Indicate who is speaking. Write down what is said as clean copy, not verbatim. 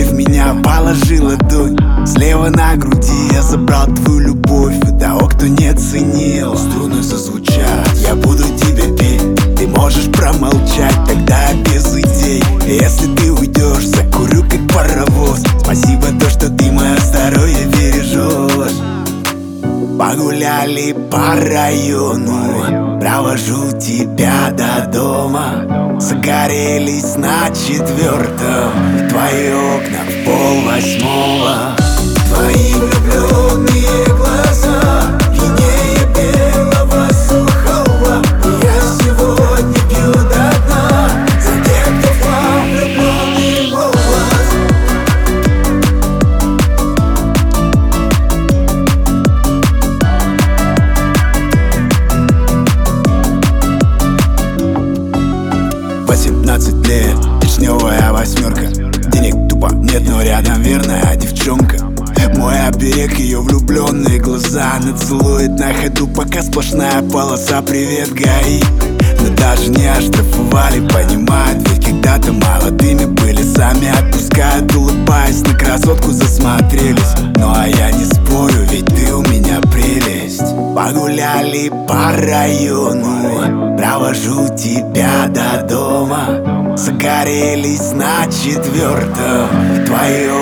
Speaker 1: в меня положил ладонь. Слева на груди я забрал твою любовь у того, кто не ценил. Струны зазвучат, я буду тебе петь. Ты можешь промолчать, тогда без идей. Если ты уйдешь, закурю как паровоз. Спасибо то, что ты мое здоровье бережешь. Погуляли по району, провожу тебя до дома. Загорелись на 4-м твои окна в 7:30. Твои влюбленные глаза синее белого сухого. Я сегодня пью до дна за тех, кто впал в влюбленный голос. «18 лет, вишневая 8. Денег тупо нет, но рядом верная девчонка. Мой оберег, ее влюбленные глаза. Она целует на ходу, пока сплошная полоса. Привет, ГАИ. Но даже не оштрафовали, понимают, ведь когда-то молодыми были. Сами отпускают, улыбаясь, на красотку засмотрелись. Ну а я не спорю, ведь ты у меня прелесть. Погуляли по району, провожу тебя до дома. Загорелись на 4-м твои